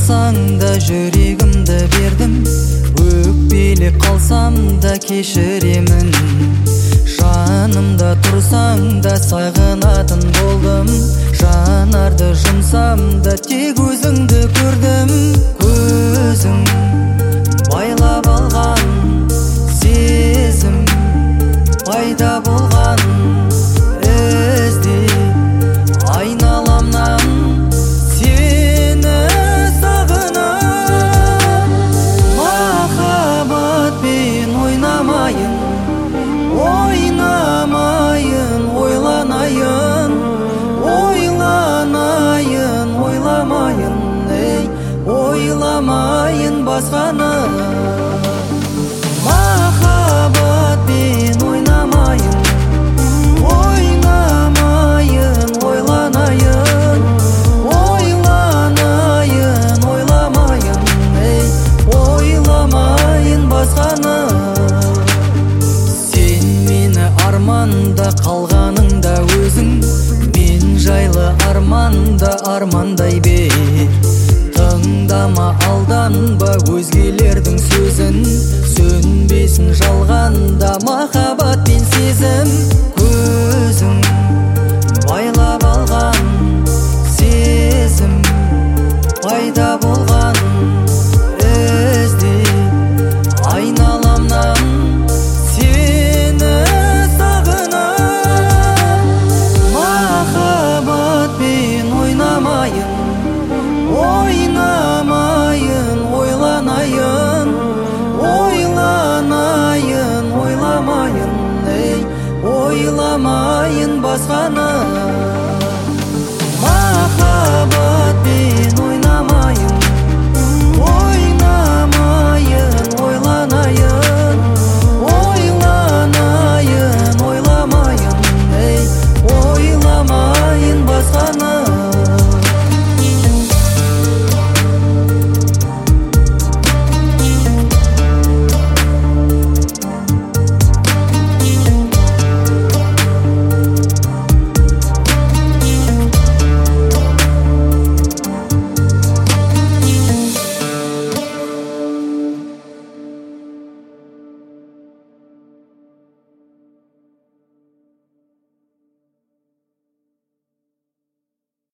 тұрсаң да жүрегімді бердім, өкпелеп қалсам да кешіремін. Жанымда тұрсаң да сағынатын болдым, жанарды жұмсам да тек өзіңді көрдім. Көзің байлап алған сезім пайда болған, ізде айналамнан сені сағынам. Махаббатпен ойнамайын, ойнамайын, ойланайын, ойламайын, ойламайын басқаны. Махаббатпен ойнамайын, ойнамайын, ойланайын, ойламайын, ойламайын басқаны. Сен мені арманда қалғаныңда өзің, мен жайлы арманда армандай